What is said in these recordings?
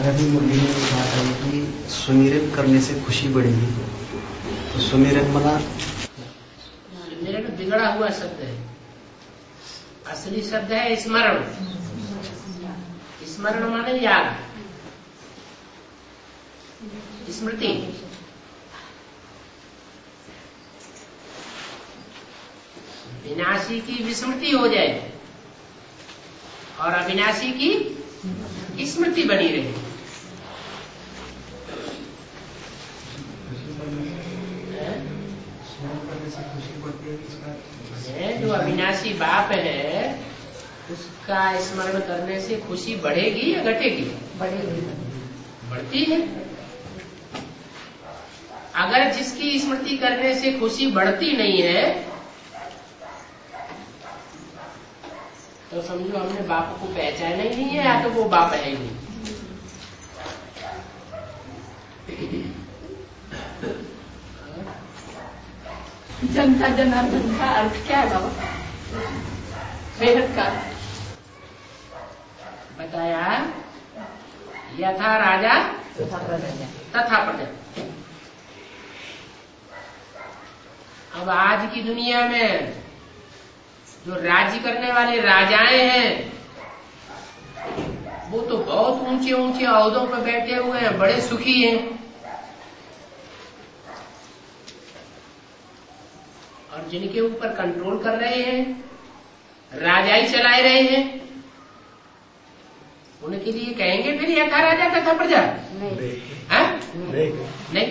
अभी मुरली में बात आई कि सुमिरन करने से खुशी बढ़ेगी, तो सुमिरन बना सुमिरन बिगड़ा हुआ शब्द है। असली शब्द है स्मरण। स्मरण माने याद, स्मृति। विनाशी की विस्मृति हो जाए और अविनाशी की स्मृति बनी रहे। जो अविनाशी बाप है उसका स्मरण करने से खुशी बढ़ेगी या घटेगी? बढ़ती है। अगर जिसकी स्मृति करने से खुशी बढ़ती नहीं है तो समझो हमने बाप को पहचाना ही नहीं है, या तो वो बाप है ही नहीं। जनता जनार्दन का अर्थ क्या है बाबा? बेहद का बताया, यथा राजा तथा प्रजा। अब आज की दुनिया में जो राज्य करने वाले राजाएं हैं वो तो बहुत ऊंचे ऊंचे ओहदों पर बैठे हुए हैं, बड़े सुखी हैं, और जिनके ऊपर कंट्रोल कर रहे हैं, राजा ही चला रहे हैं, उनके लिए कहेंगे फिर यथा राजा तथा प्रजा? नहीं।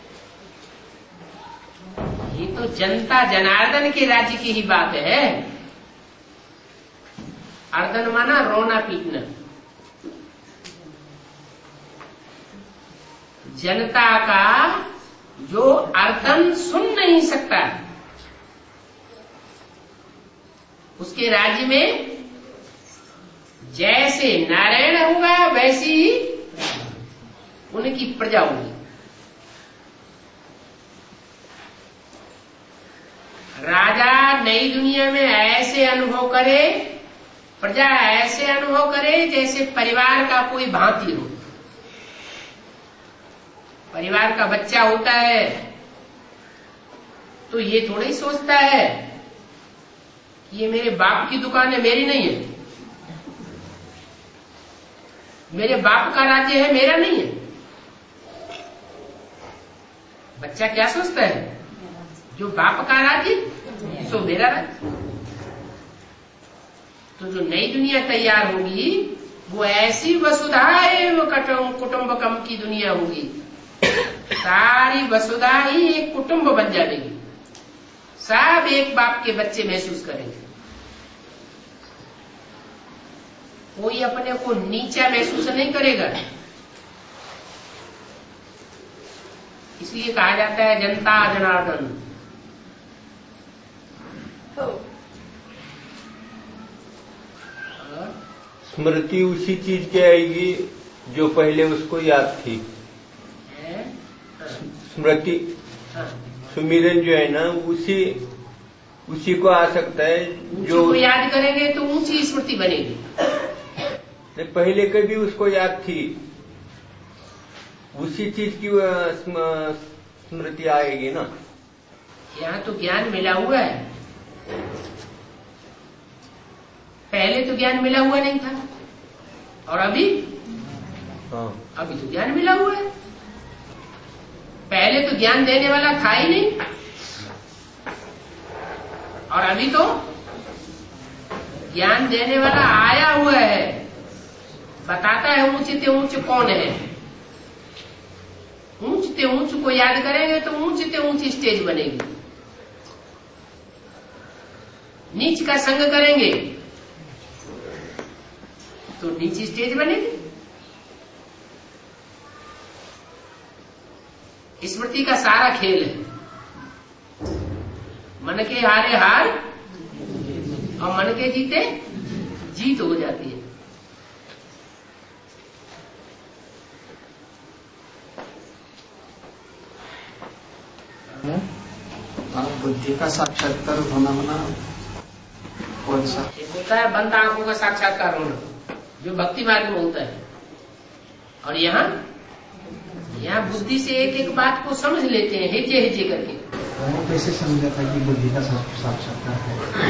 ये तो जनता जनार्दन के राज्य की ही बात है। अर्दन माना रोना पीटना। जनता का जो अर्दन सुन नहीं सकता उसके राज्य में जैसे नारायण होगा वैसी ही उनकी प्रजा होगी। राजा नई दुनिया में ऐसे अनुभव करे, प्रजा ऐसे अनुभव करे जैसे परिवार का कोई भांति हो। परिवार का बच्चा होता है तो ये थोड़ा ही सोचता है कि ये मेरे बाप की दुकान है, मेरी नहीं है। मेरे बाप का राज्य है, मेरा नहीं है। बच्चा क्या सोचता है? जो बाप का राज्य सो मेरा राज्य। तो जो नई दुनिया तैयार होगी वो ऐसी वसुधा एवं कुटुंबकम की दुनिया होगी। सारी वसुधा ही एक कुटुंब बन जाएगी, सब एक बाप के बच्चे महसूस करेंगे। कोई अपने को नीचा महसूस नहीं करेगा। इसलिए कहा जाता है जनता जनार्दन। स्मृति उसी चीज की आएगी जो पहले उसको याद थी। स्मृति सुमिरन जो है ना उसी को आ सकता है। जो को याद करेंगे तो ऊंची स्मृति बनेगी। पहले कभी उसको याद थी उसी चीज की स्मृति आएगी ना। यहाँ तो ज्ञान मिला हुआ है, पहले तो ज्ञान मिला हुआ नहीं था, और अभी तो ज्ञान मिला हुआ है। पहले तो ज्ञान देने वाला था ही नहीं, और अभी तो ज्ञान देने वाला आया हुआ है, बताता है ऊंचे ते ऊंच कौन है। ऊंचते ऊंच को याद करेंगे तो ऊंचते ऊंची स्टेज बनेगी। नीच का संग करेंगे तो नीची स्टेज बनेगी। स्मृति का सारा खेल है, मन के हारे हार और मन के जीते जीत हो जाती है। बुद्धि का साक्षात्कार होना कौन सा? एक होता है बंद आंखों का साक्षात्कार होना, जो भक्ति मार्ग में होता है। और यहाँ बुद्धि से एक एक बात को समझ लेते हैं हेजे हेजे करके। वो कैसे समझा था कि बुद्धि का साक्षात्कार है?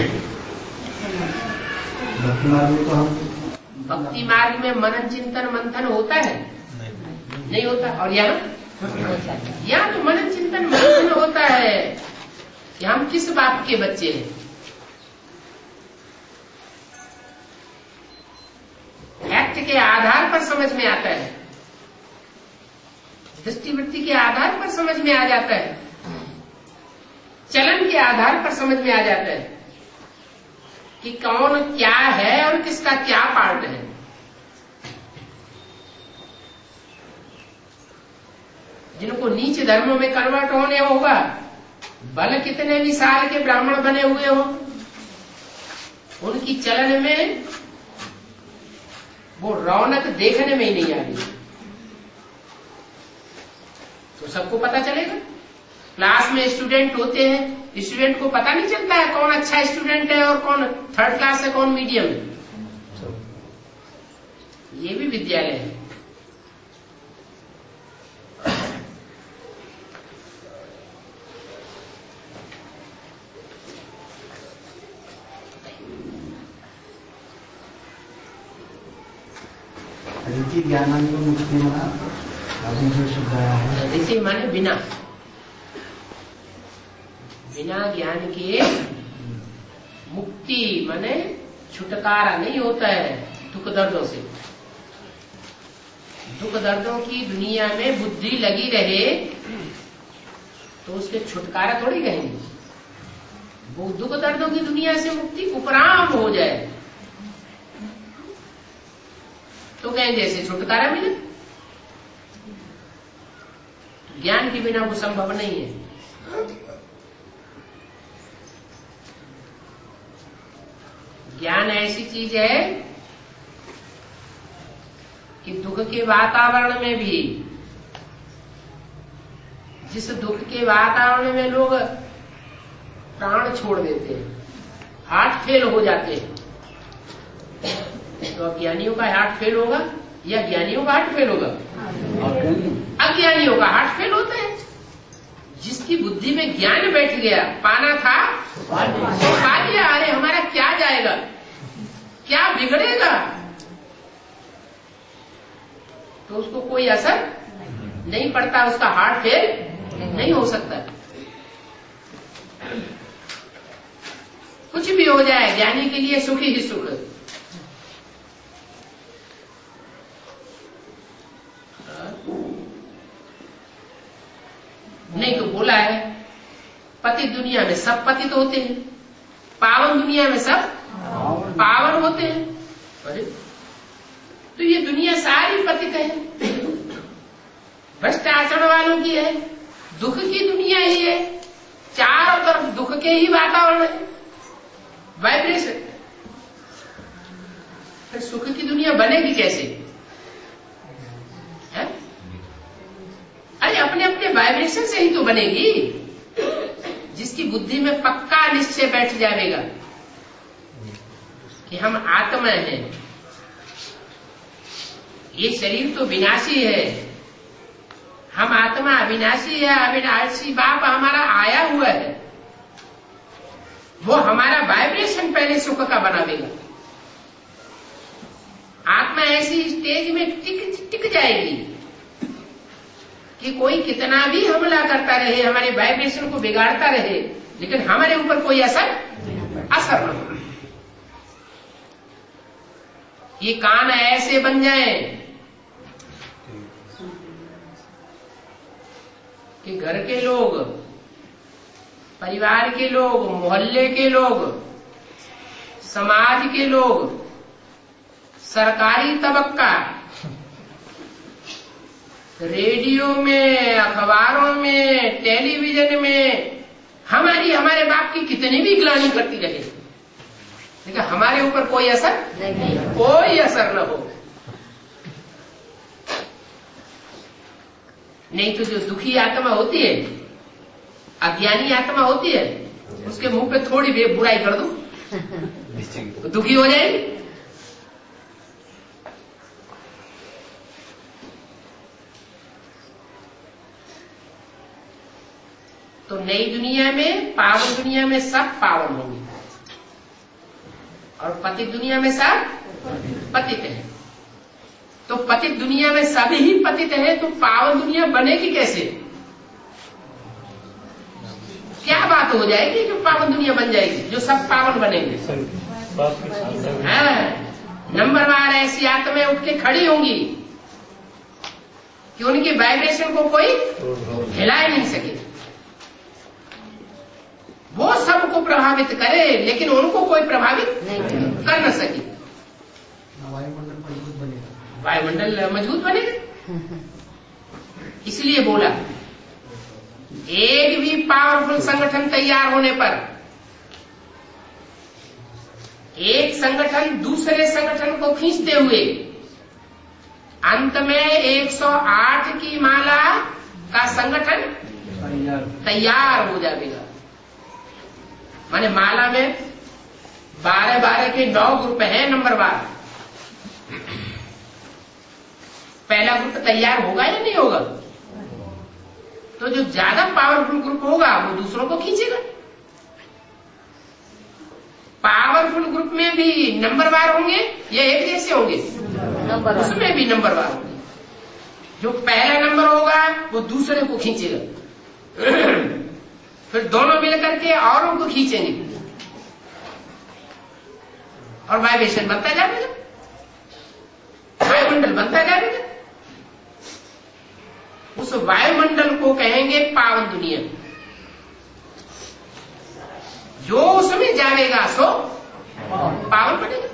भक्ति मार्ग में तो हम भक्ति मार्ग में मनन चिंतन मंथन होता है? नहीं होता। और यहाँ तो मनन चिंतन मंथन होता है कि हम किस बाप के बच्चे हैं। फैक्ट के आधार पर समझ में आता है, दृष्टिवृत्ति के आधार पर समझ में आ जाता है, चलन के आधार पर समझ में आ जाता है कि कौन क्या है और किसका क्या पार्ट है। जिनको नीच धर्मों में कन्वर्ट होने होगा, भले कितने भी साल के ब्राह्मण बने हुए हो, उनकी चलन में वो रौनक देखने में ही नहीं आ रही। तो सबको पता चलेगा। क्लास में स्टूडेंट होते हैं, स्टूडेंट को पता नहीं चलता है कौन अच्छा स्टूडेंट है और कौन थर्ड क्लास है, कौन मीडियम है। ये भी विद्यालय है। ज्ञानांग मुक्ति ऋषि माने बिना ज्ञान के मुक्ति माने छुटकारा नहीं होता है दुख दर्दों से। दुख दर्दों की दुनिया में बुद्धि लगी रहे तो उसके छुटकारा थोड़ी कहेंगे। वो दुख दर्दों की दुनिया से मुक्ति उपराम हो जाए तो कहेंगे जैसे छुटकारा मिले। ज्ञान के बिना वो संभव नहीं है। ज्ञान ऐसी चीज है कि दुख के वातावरण में भी, जिस दुख के वातावरण में लोग प्राण छोड़ देते हैं, हार्ट फेल हो जाते हैं, तो अज्ञानियों का हार्ट फेल होगा या ज्ञानियों का हार्ट फेल होगा? अज्ञानियों का हार्ट फेल होता है। जिसकी बुद्धि में ज्ञान बैठ गया, पाना था तो पा लिया, अरे हमारा क्या जाएगा, क्या बिगड़ेगा, तो उसको कोई असर नहीं पड़ता, उसका हार्ट फेल नहीं हो सकता। कुछ भी हो जाए, ज्ञानी के लिए सुखी ही सुख। नहीं तो बोला है पति दुनिया में सब पतित होते हैं, पावन दुनिया में सब पावन होते हैं। अरे तो ये दुनिया सारी पतित है, भ्रष्ट आचरण वालों की है, दुख की दुनिया ही है, चारों तरफ दुख के ही वातावरण है, वाइब्रेशन। फिर सुख की दुनिया बनेगी कैसे? है? अरे अपने अपने वाइब्रेशन से ही तो बनेगी। जिसकी बुद्धि में पक्का निश्चय बैठ जाएगा कि हम आत्मा हैं, ये शरीर तो विनाशी है, हम आत्मा अविनाशी है, अविनाशी बाप हमारा आया हुआ है, वो हमारा वाइब्रेशन पहले सुख का बनावेगा। आत्मा ऐसी स्टेज में टिक जाएगी कि कोई कितना भी हमला करता रहे, हमारे वाइब्रेशन को बिगाड़ता रहे, लेकिन हमारे ऊपर कोई असर न हो। ये कान ऐसे बन जाए कि घर के लोग, परिवार के लोग, मोहल्ले के लोग, समाज के लोग, सरकारी तबक्का, रेडियो में, अखबारों में, टेलीविजन में हमारे बाप की कितनी भी ग्लानि करती रहे, लेकिन हमारे ऊपर कोई असर नहीं, कोई असर न हो। नहीं तो जो दुखी आत्मा होती है, अज्ञानी आत्मा होती है, उसके मुंह पे थोड़ी भी बुराई कर दो तो दुखी हो जाएगी। नई दुनिया में, पावन दुनिया में सब पावन होंगे और पतित दुनिया में सब पतित है। तो पतित दुनिया में सभी ही पतित है, तो पावन दुनिया बनेगी कैसे? क्या बात हो जाएगी जो पावन दुनिया बन जाएगी, जो सब पावन बनेंगे? नंबरवार ऐसी आत्माएं उठ के खड़ी होंगी कि उनकी वाइब्रेशन को कोई हिला नहीं सके। वो सबको प्रभावित करे लेकिन उनको कोई प्रभावित कर न सके। वायुमंडल मजबूत बनेगा। इसलिए बोला एक भी पावरफुल संगठन तैयार होने पर एक संगठन दूसरे संगठन को खींचते हुए अंत में 108 की माला का संगठन तैयार हो जाएगा। माने माला में 12-12 के 9 ग्रुप हैं नंबरवार। पहला ग्रुप तैयार होगा या नहीं होगा? तो जो ज्यादा पावरफुल ग्रुप होगा वो दूसरों को खींचेगा। पावरफुल ग्रुप में भी नंबरवार होंगे या एक जैसे होंगे? उसमें भी नंबरवार होंगे। जो पहला नंबर होगा वो दूसरे को खींचेगा, फिर दोनों मिलकर के औरों को खींचेंगे और वाइब्रेशन बनता जाएगा, वायुमंडल बनता जाएगा। उस वायुमंडल को कहेंगे पावन दुनिया। जो उसमें जाएगा सो पावन बनेगा।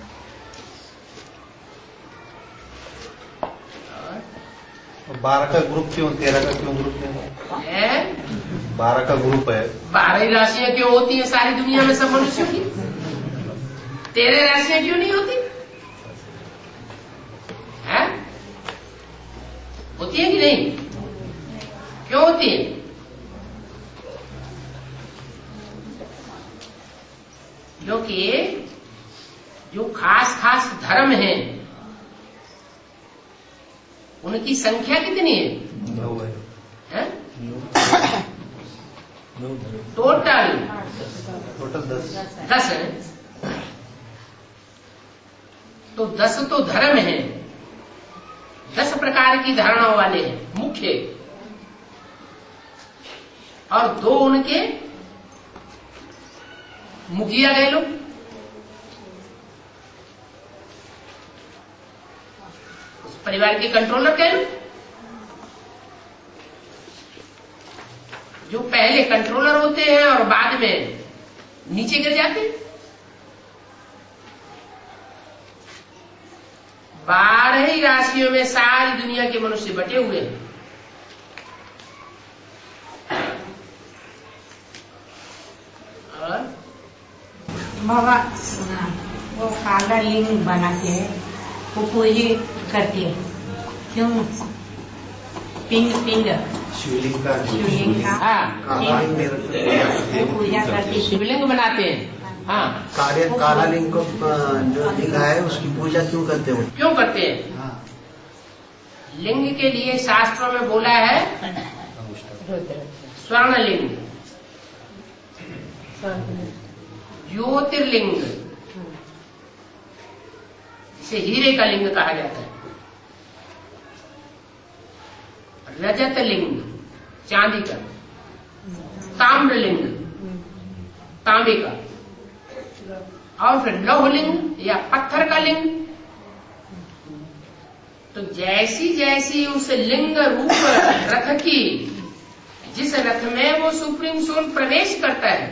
12 का ग्रुप क्यों, 13 का क्यों ग्रुप है? 12 का ग्रुप है। 12 ही राशियां क्यों होती है सारी दुनिया में सब मनुष्यों की? 13 राशियां क्यों नहीं होती है? होती है कि नहीं? क्यों होती है? क्योंकि जो खास खास धर्म हैं उनकी संख्या कितनी है? 9 है। टोटल 10 है। तो 10 तो धर्म है, 10 प्रकार की धारणाओं वाले हैं मुख्य, और 2 उनके मुखिया गए लोग। उस परिवार के कंट्रोलर गए लोग। जो पहले कंट्रोलर होते हैं और बाद में नीचे गिर जाते हैं। 12 ही राशियों में सारी दुनिया के मनुष्य बटे हुए हैं। और बाबा वो काला लिंग बनाते हैं, वो पूजा करते हैं, क्यों? पिंड शिवलिंग का हाँ पूजा करते हैं, शिवलिंग बनाते हैं। हाँ, काला लिंग को जो लिंग है उसकी पूजा क्यों करते हो? क्यों करते हैं? हाँ। लिंग के लिए शास्त्रों में बोला है स्वर्ण लिंग, ज्योतिर्लिंग, इसे हीरे का लिंग कहा जाता है। रजत लिंग चांदी का, ताम्रलिंग तांबे का, और फिर लौहलिंग या पत्थर का लिंग। तो जैसी जैसी उस लिंग रूप रथ की, जिस रथ में वो सुप्रीम सोल प्रवेश करता है,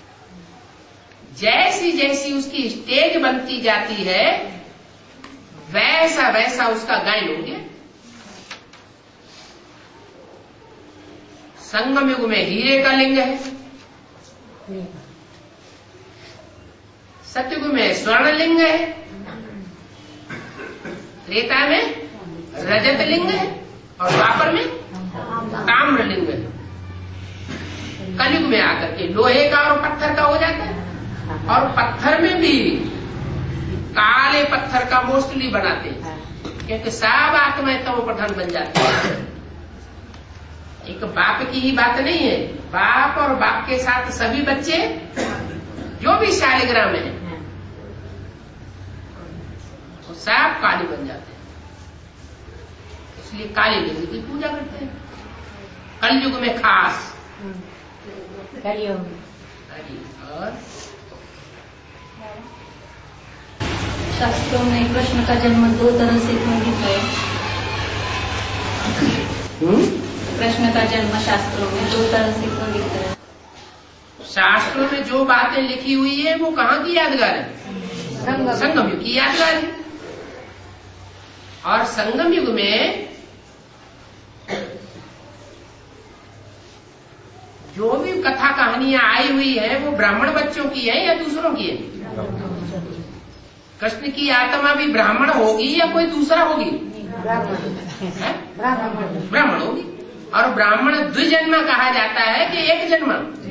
जैसी जैसी उसकी स्टेज बनती जाती है वैसा वैसा उसका गायन हो गया। संगम युग में हीरे का लिंग है, सतयुग में स्वर्ण लिंग है, त्रेता में रजत लिंग है और द्वापर में ताम्र लिंग है। कलयुग में आकर के लोहे का और पत्थर का हो जाता है, और पत्थर में भी काले पत्थर का मोस्टली बनाते हैं, क्योंकि सब आत्माएं तमो प्रधान बन जाती है। एक बाप की ही बात नहीं है, बाप और बाप के साथ सभी बच्चे जो भी शालिग्राम है वो सब काली बन जाते हैं। इसलिए काली देवी की पूजा करते हैं कलयुग में खास। कलयुग और शास्त्रों में कृष्ण का जन्म 2 तरह से क्यों लिखा है? कृष्ण का जन्म शास्त्रों में 2 तरह से क्यों लिखा है? शास्त्रों में जो बातें लिखी हुई है वो कहाँ की यादगार है? संगम युग की यादगार है। और संगम युग में जो भी कथा कहानियां आई हुई है वो ब्राह्मण बच्चों की है या दूसरों की है? कृष्ण की आत्मा भी ब्राह्मण होगी या कोई दूसरा होगी? ब्राह्मण होगी। और ब्राह्मण द्विजन्म कहा जाता है कि एक जन्म?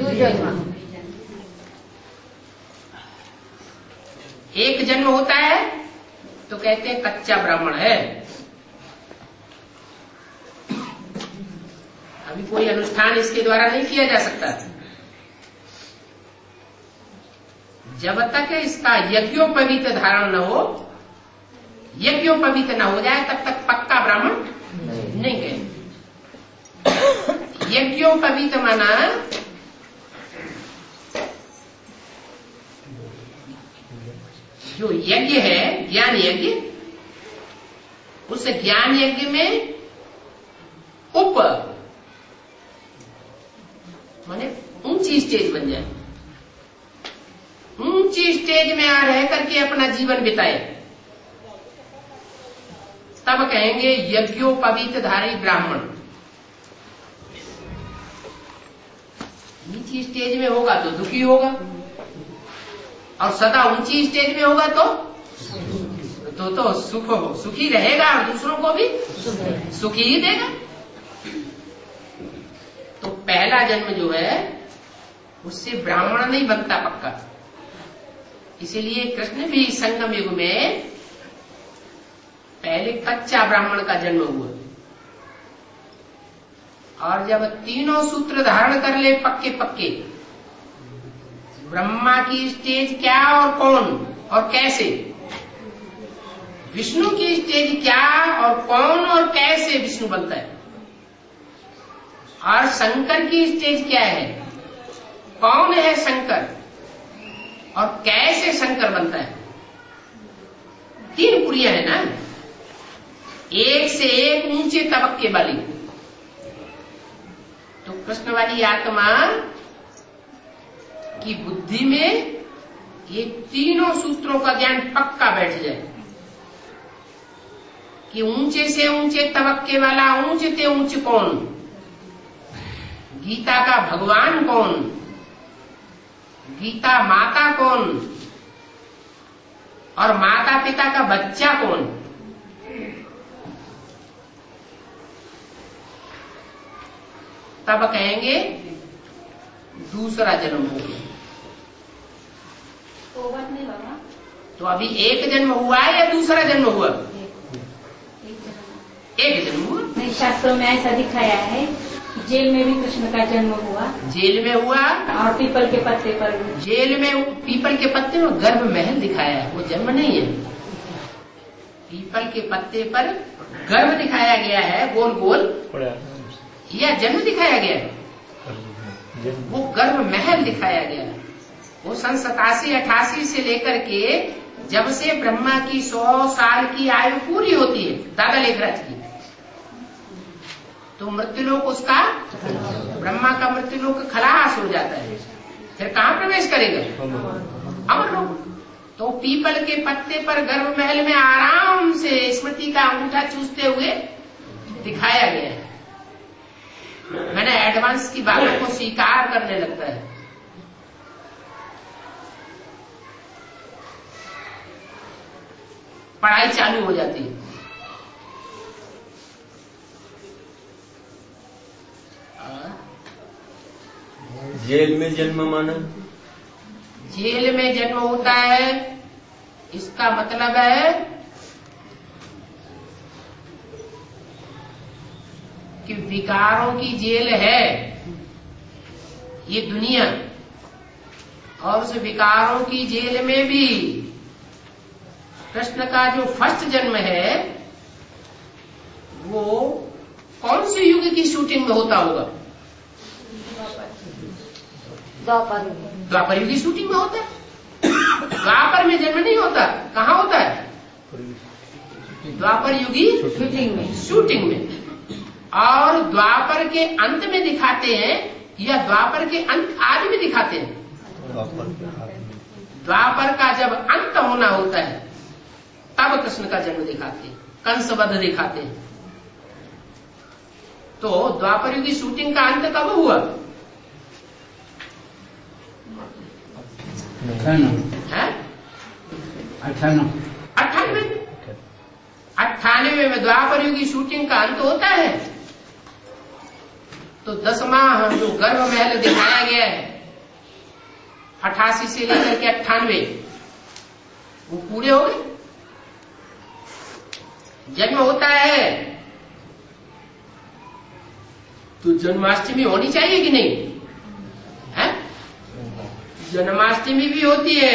एक जन्म होता है तो कहते हैं कच्चा ब्राह्मण है। अभी कोई अनुष्ठान इसके द्वारा नहीं किया जा सकता। जब तक इसका यज्ञोपवीत धारण न हो, यज्ञोपवीत न हो जाए तब तक पक्का ब्राह्मण नहीं है। यज्ञोपवीत माना जो यज्ञ है ज्ञान यज्ञ, उस ज्ञान यज्ञ में उप माने ऊंची स्टेज बन जाए, ऊंची स्टेज में आ रह करके अपना जीवन बिताए, तब कहेंगे यज्ञोपवीतधारी ब्राह्मण। नीची स्टेज में होगा तो दुखी होगा, और सदा ऊंची स्टेज में होगा तो सुखी रहेगा और दूसरों को भी सुखी ही देगा। तो पहला जन्म जो है उससे ब्राह्मण नहीं बनता पक्का। इसीलिए कृष्ण भी संगम युग में पहले कच्चा ब्राह्मण का जन्म हुआ, और जब तीनों सूत्र धारण कर ले पक्के पक्के, ब्रह्मा की स्टेज क्या और कौन और कैसे, विष्णु की स्टेज क्या और कौन और कैसे विष्णु बनता है, और शंकर की स्टेज क्या है, कौन है शंकर और कैसे शंकर बनता है। 3 पुरियां है ना, एक से एक ऊंचे तबक्के वाली। तो कृष्ण वाली आत्मा की बुद्धि में ये तीनों सूत्रों का ज्ञान पक्का बैठ जाए कि ऊंचे से ऊंचे तबक्के वाला ऊंचे से ऊंचे कौन, गीता का भगवान कौन, गीता माता कौन, और माता पिता का बच्चा कौन। तब कहेंगे दूसरा जन्म हो गया। तो अभी एक जन्म हुआ है या दूसरा जन्म हुआ? एक जन्म हुआ। नहीं, शास्त्रों में ऐसा दिखाया है, जेल में भी कृष्ण का जन्म हुआ। जेल में हुआ और पीपल के पत्ते पर। जेल में पीपल के पत्ते में गर्भ महल दिखाया है, वो जन्म नहीं है। पीपल के पत्ते पर गर्भ दिखाया गया है, गोल गोल, या जन्म दिखाया गया है? वो गर्भ महल दिखाया गया है। वो सन 87-88 से लेकर के जब से ब्रह्मा की 100 साल की आयु पूरी होती है दादा लेखराज की, तो मृत्युलोक उसका, ब्रह्मा का मृत्युलोक खलास हो जाता है। फिर कहाँ प्रवेश करेगा? अमरलोक। तो पीपल के पत्ते पर गर्भ महल में आराम से स्मृति का अंगूठा चूसते हुए दिखाया गया है। मैंने एडवांस की बातों को स्वीकार करने लगता है। पढ़ाई चालू हो जाती है। जेल में जन्म माना? जेल में जन्म होता है, इसका मतलब है कि विकारों की जेल है ये दुनिया, और उस विकारों की जेल में भी कृष्ण का जो फर्स्ट जन्म है वो कौन से युग की शूटिंग में होता होगा? द्वापर युग की शूटिंग में होता है। द्वापर में जन्म नहीं होता, कहाँ होता है? द्वापर युगी शूटिंग में। और द्वापर के अंत में दिखाते हैं या द्वापर के अंत आदि में दिखाते हैं? द्वापर का जब अंत होना होता है तब कृष्ण का जन्म दिखाते हैं, कंसवध दिखाते हैं। तो द्वापर युग की शूटिंग का अंत कब हुआ? 98 में द्वापर युग की शूटिंग का अंत होता है। तो 10वां जो गर्भ महल दिखाया गया है 88 से लेकर के 98 वो पूरे हो गए। जन्म होता है तो जन्माष्टमी होनी चाहिए कि नहीं है? जन्माष्टमी भी होती है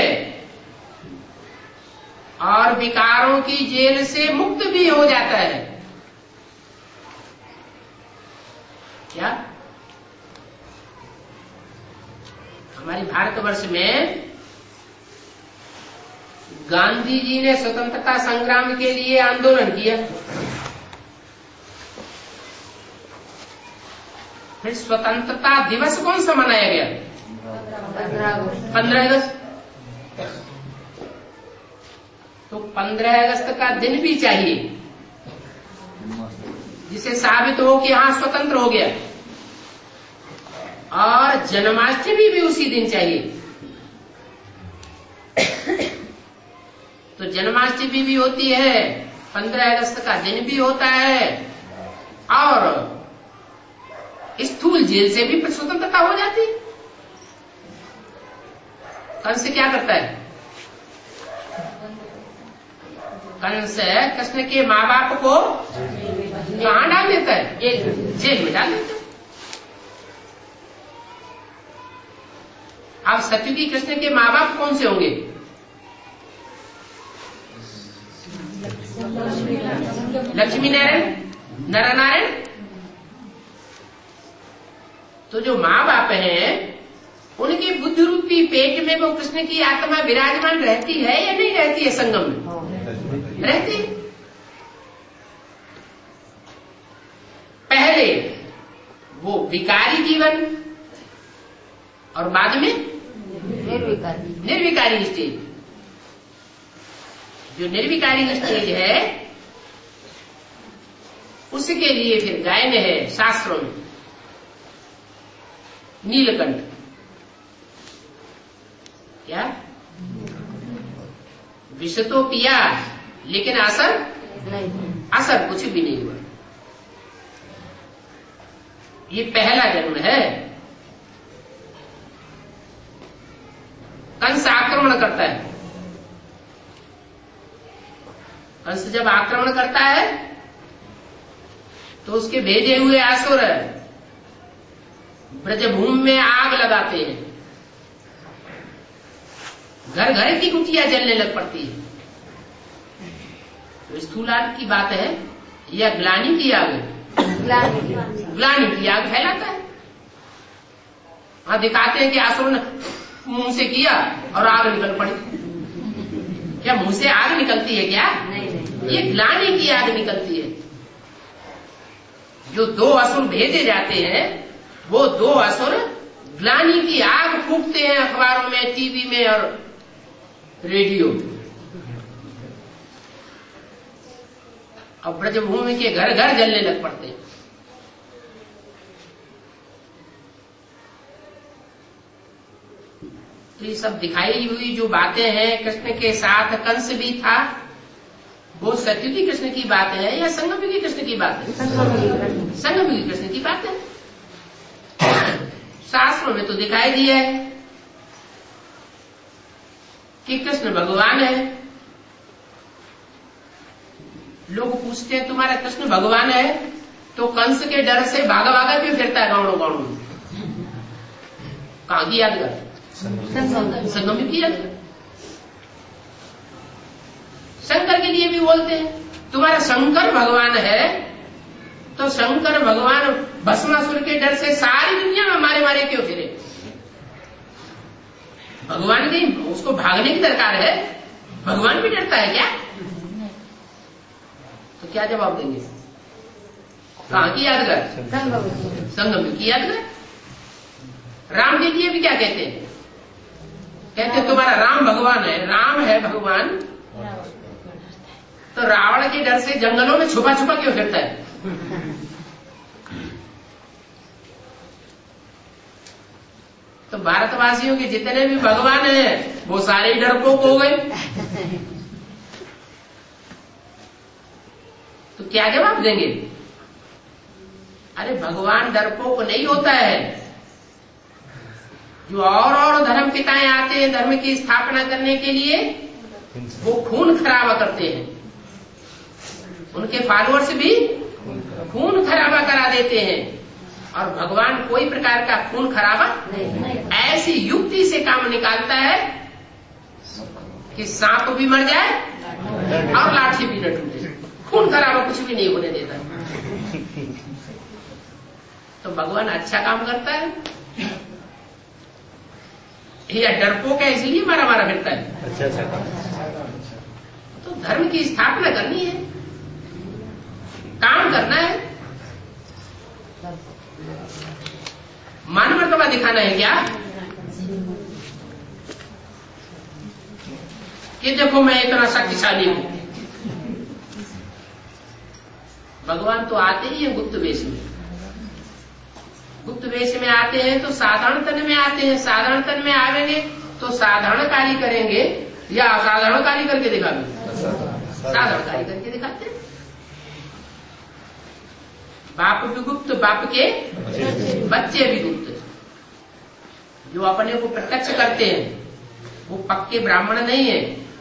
और विकारों की जेल से मुक्त भी हो जाता है। क्या हमारे भारतवर्ष में गांधी जी ने स्वतंत्रता संग्राम के लिए आंदोलन किया, फिर स्वतंत्रता दिवस कौन सा मनाया गया? 15 अगस्त। तो 15 अगस्त का दिन भी चाहिए जिसे साबित हो कि हाँ स्वतंत्र हो गया, और जन्माष्टमी भी उसी दिन चाहिए। तो जन्माष्टमी भी होती है, 15 अगस्त का दिन भी होता है, और स्थूल जेल से भी स्वतंत्रता हो जाती है। कंस क्या करता है? कंस कृष्ण के माँ बाप को कहाँ डाल देता है? जेल में डाल देता है। अब सत्युगी कृष्ण के माँ बाप कौन से होंगे? लक्ष्मी नारायण, नर नारायण। तो जो माँ बाप हैं उनकी बुद्धि रूपी पेट में वो कृष्ण की आत्मा विराजमान रहती है या नहीं रहती है? संगम में रहती है। पहले वो विकारी जीवन और बाद में निर्विकारी स्टेज। जो निर्विकारी स्टेज है उसके लिए फिर गायन है शास्त्रों में नीलकंठ। क्या विष तो पिया लेकिन असर कुछ भी नहीं हुआ। ये पहला जन्म है। कंस आक्रमण करता है। कंस जब आक्रमण करता है तो उसके भेजे हुए असुर ब्रजभूमि में आग लगाते हैं, घर घर की कुटिया जलने लग पड़ती है। तो स्थूल आग की बात है या ग्लानि की आग? ग्लानि की आग फैलाता है। हाँ, दिखाते हैं कि असुर ने मुंह से किया और आग निकल पड़ी। क्या मुंह से आग निकलती है क्या? नहीं। ये ग्लानि की आग निकलती है। जो 2 असुर भेजे जाते हैं वो 2 असुर ग्लानि की आग फूंकते हैं अखबारों में, टीवी में और रेडियो। अब ब्रजभूमि के घर घर जलने लग पड़ते हैं। तो ये सब दिखाई हुई जो बातें हैं, कृष्ण के साथ कंस भी था, वो सत्युगी कृष्ण की बात है या संगमयुगी कृष्ण की बात है? संगमयुगी कृष्ण की बात है। शास्त्रों में तो दिखाई दिया है कि कृष्ण भगवान है। लोग पूछते हैं तुम्हारा कृष्ण भगवान है? तो कंस के डर से भागा भागा क्यों फिरता है गाँव गाँव में? कहाँ की यादगार? संगम की यादगार। शंकर के लिए भी बोलते हैं तुम्हारा शंकर भगवान है, तो शंकर भगवान भस्मासुर के डर से सारी दुनिया में मारे मारे क्यों फिरे? भगवान की उसको भागने की दरकार है, भगवान भी डरता है क्या? तो क्या जवाब देंगे? कहाँ की यादगार? संगम की यादगार। राम के लिए भी क्या कहते हैं? कहते हैं तुम्हारा राम भगवान है, राम है भगवान, तो रावण के डर से जंगलों में छुपा छुपा क्यों फिरता है? तो भारतवासियों के जितने भी भगवान हैं वो सारे डरपोक हो गए। तो क्या जवाब देंगे? अरे भगवान डरपोक नहीं होता है। जो और धर्म पिताएं आते हैं धर्म की स्थापना करने के लिए, वो खून खराबा करते हैं, उनके फॉलोअर्स भी खून खराबा करा देते हैं, और भगवान कोई प्रकार का खून खराबा ऐसी युक्ति से काम निकालता है कि सांप भी मर जाए और लाठी भी न टूटे, खून खराबा कुछ भी नहीं होने देता। तो भगवान अच्छा काम करता है या डरपोक है इसलिए मारा मारा फिरता है? अच्छा। तो धर्म की स्थापना करनी है, काम करना है, मान मर्तबा दिखाना है क्या कि देखो मैं इतना शक्तिशाली हूं। भगवान तो आते ही है गुप्त वेश में। गुप्त वेश में आते हैं तो साधारण तन में आते हैं। साधारण तन में आवेंगे तो साधारण कार्य करेंगे या असाधारण कार्य करके दिखाएंगे? साधारण कार्य करके दिखाते हैं। बाप भी गुप्त, बाप के बच्चे भी गुप्त। जो अपने को प्रत्यक्ष करते हैं वो पक्के ब्राह्मण नहीं है।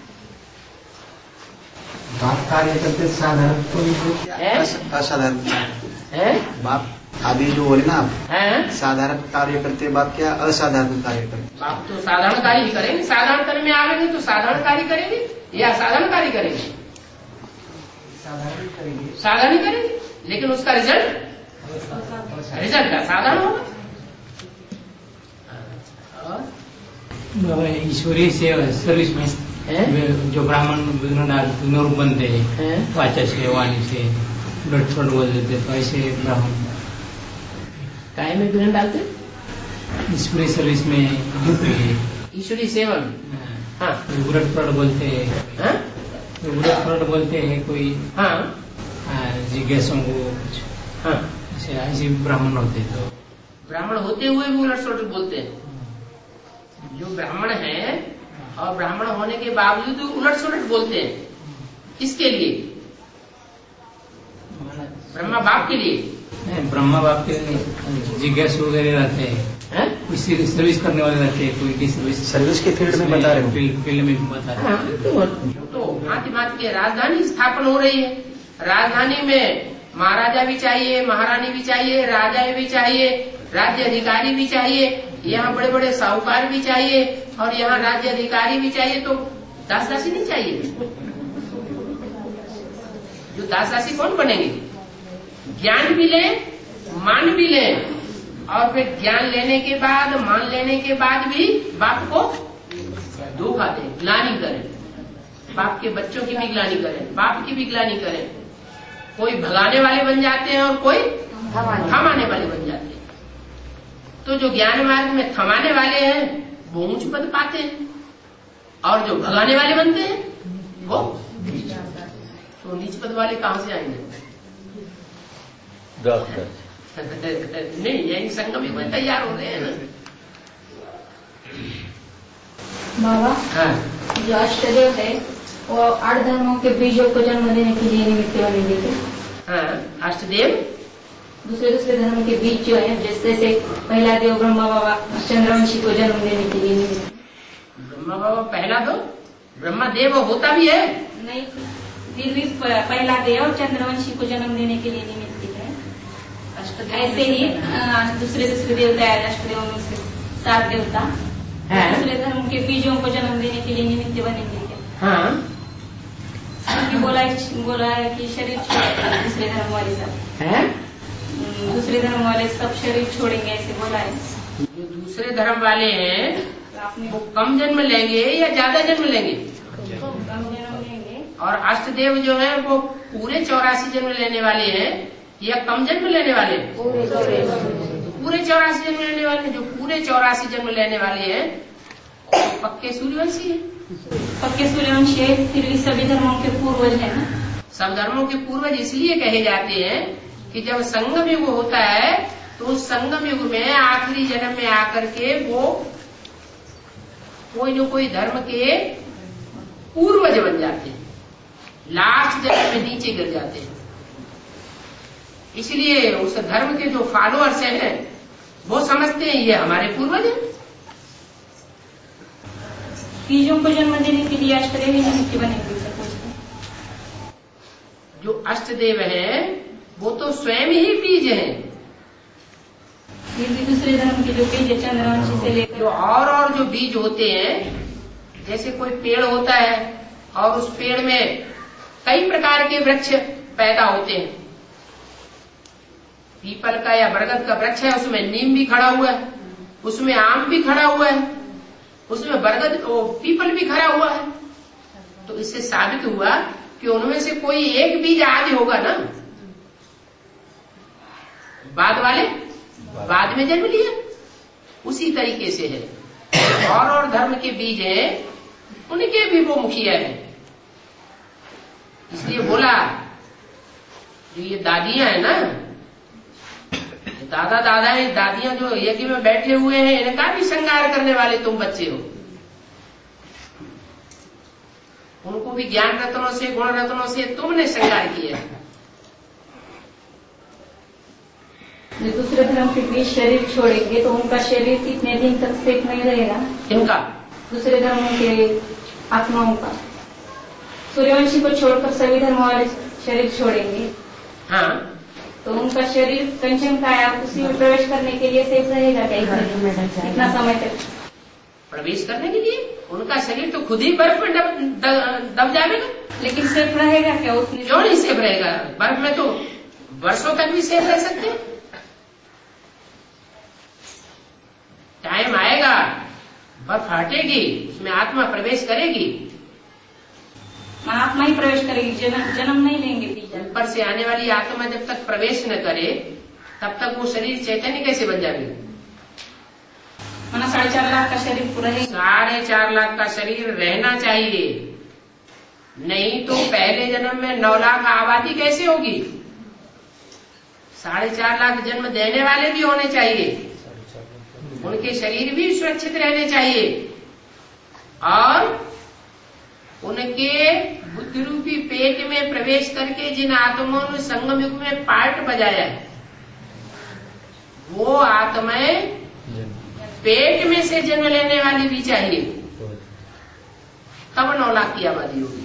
बाप कार्य करते साधारण तो असाधारण है? बाप आदि जो बोले ना आप, साधारण कार्य करते बाप क्या असाधारण कार्य करते? बाप तो साधारण कार्य ही करेंगे। साधारण तन में आवेंगे तो साधारण कार्य करेंगे या असाधारण कार्य करेंगे? साधारण करेंगे, लेकिन उसका रिजल्ट साधारण होगा। ईश्वरीय सर्विस में जो ब्राह्मण विघ्न रूप बनते हैं वाचा से, वाणी से, ब्लड फ्लड बोल देते, तो ऐसे ब्राह्मण काय में विघ्न डालते? ईश्वरीय सर्विस में ईश्वरीय सेवा में। हाँ, उलट पलट बोलते हैं, उलट पलट बोलते हैं कोई। हाँ, जिज्ञासों को कुछ। हाँ, ऐसे ब्राह्मण होते हैं। तो ब्राह्मण होते हुए भी उलट सुलट बोलते हैं। जो ब्राह्मण है और ब्राह्मण होने के बावजूद उलट सुलट बोलते हैं, किसके लिए? ब्रह्मा बाप के लिए? ब्रह्मा बाप के जिज्ञासु वगैरह रहते हैं, कोई सर्विस करने वाले रहते हैं, कोई की सर्विस के फील्ड में बता रहे हैं, फील्ड में बता रहे हैं। तो भांति भांति के राजधानी स्थापन हो रही है। राजधानी में महाराजा भी चाहिए, महारानी भी चाहिए, राजा भी चाहिए, राज्य अधिकारी भी चाहिए, यहाँ बड़े बड़े साहूकार भी चाहिए, और यहाँ राज्य अधिकारी भी चाहिए। तो दास दासी नहीं चाहिए? जो दास दासी कौन बनेंगे? ज्ञान भी लें, मान भी लें, और फिर ज्ञान लेने के बाद, मान लेने के बाद भी बाप को धोखा दें, ग्लानि करें, बाप के बच्चों की भी ग्लानि करें, बाप की भी ग्लानि करें। कोई भगाने वाले बन जाते हैं और कोई थमाने वाले बन जाते हैं। तो जो ज्ञान मार्ग में थमाने वाले हैं वो ऊंच पद पाते हैं, और जो भगाने वाले बनते हैं वो तो नीच पद वाले कहां से आएंगे? नहीं, यही संगम में तैयार हो रहे हैं ना बाबा। हाँ, जो अष्टदेव है वो 8 धर्मों के बीजों को जन्म देने के लिए निमित्त बने थे। हाँ, अष्टदेव दूसरे धर्म के बीज जो है, जैसे पहला देव ब्रह्मा बाबा चंद्रवंशी को जन्म देने के लिए निमित्त। ब्रह्मा बाबा पहला तो ब्रह्मा देव होता भी है नहीं, फिर भी पहला देव चंद्रवंशी को जन्म देने के लिए निमित्त है। ऐसे ही दूसरे देवता है, अष्टदेव में से 7 देवता दूसरे धर्म के बीजों को जन्म देने के लिए निमित्त बनेंगे क्या? हाँ, क्योंकि बोला है कि शरीर छोड़ेंगे दूसरे धर्म वाले सब है? दूसरे धर्म वाले सब शरीर छोड़ेंगे ऐसे बोला है। जो दूसरे धर्म वाले हैं तो आपने वो कम जन्म लेंगे या ज्यादा जन्म लेंगे? कम जन्म लेंगे। और अष्टदेव जो है वो पूरे 84 जन्म लेने वाले हैं या कम जन्म लेने वाले हैं? पूरे 84 जन्म लेने वाले। जो पूरे 84 जन्म लेने वाले हैं तो पक्के सूर्यवंशी है। पक्के सूर्यवंशी है, फिर भी सभी धर्मों के पूर्वज है ना। सब धर्मों के पूर्वज इसलिए कहे जाते हैं कि जब संगम युग होता है तो उस संगम युग में आखिरी जन्म में आकर के वो कोई न कोई धर्म के पूर्वज बन जाते हैं, लास्ट जन्म में नीचे गिर जाते हैं। इसलिए उस धर्म के जो फॉलोअर्स हैं वो समझते हैं ये हमारे पूर्वज हैं। बीजों को जन्म देने के लिए अष्टदेव ही निमित्त बनेंगे। जो अष्टदेव हैं वो तो स्वयं ही बीज हैं। फिर भी दूसरे धर्म के जो बीज है चंद्रवंशी से लेकर जो और जो बीज होते हैं, जैसे कोई पेड़ होता है और उस पेड़ में कई प्रकार के वृक्ष पैदा होते हैं। पीपल का या बरगद का वृक्ष है, उसमें नीम भी खड़ा हुआ है, उसमें आम भी खड़ा हुआ है, उसमें बरगद पीपल भी खड़ा हुआ है। तो इससे साबित हुआ कि उनमें से कोई एक बीज आज होगा ना, बाद वाले बाद में जन्म लिया। उसी तरीके से है और धर्म के बीज हैं, उनके भी वो मुखिया है। इसलिए बोला जो ये दादियां है ना, दादा दादियां जो यज्ञ में बैठे हुए हैं, इनका भी श्रृंगार करने वाले तुम बच्चे हो। उनको भी ज्ञान रत्नों से गुण रत्नों से तुमने श्रृंगार किया है। दूसरे धर्म के बीच शरीर छोड़ेंगे तो उनका शरीर कितने दिन तक सेफ नहीं रहेगा? इनका दूसरे धर्मों के आत्माओं का सूर्यवंशी को छोड़कर सभी धर्म वाले शरीर छोड़ेंगे। हाँ, तो उनका शरीर कंचन काया उसी में प्रवेश करने के लिए सेफ रहेगा क्या इतना समय तक? प्रवेश करने के लिए उनका शरीर तो खुद ही बर्फ में दब जाएगा। लेकिन सेफ रहेगा क्या उसमें? क्यों नहीं सेफ रहेगा? बर्फ में तो वर्षों तक भी सेफ रह सकते हैं। टाइम आएगा, बर्फ हटेगी, उसमें आत्मा प्रवेश करेगी। आत्मा ही प्रवेश करेगी, जन्म नहीं लेंगे। ऊपर से आने वाली आत्मा जब तक प्रवेश न करे तब तक वो शरीर चैतन्य कैसे बन जाएगी? 4.5 लाख का शरीर पूरा है। 4.5 लाख का शरीर रहना चाहिए, नहीं तो पहले जन्म में 9 लाख आबादी कैसे होगी? 4.5 लाख जन्म देने वाले भी होने चाहिए, उनके शरीर भी सुरक्षित रहने चाहिए और उनके बुद्धि रूपी पेट में प्रवेश करके जिन आत्माओं ने संगम युग में पार्ट बजाया है, वो आत्माएं पेट में से जन्म लेने वाली भी चाहिए, तब 9 लाख की आबादी होगी।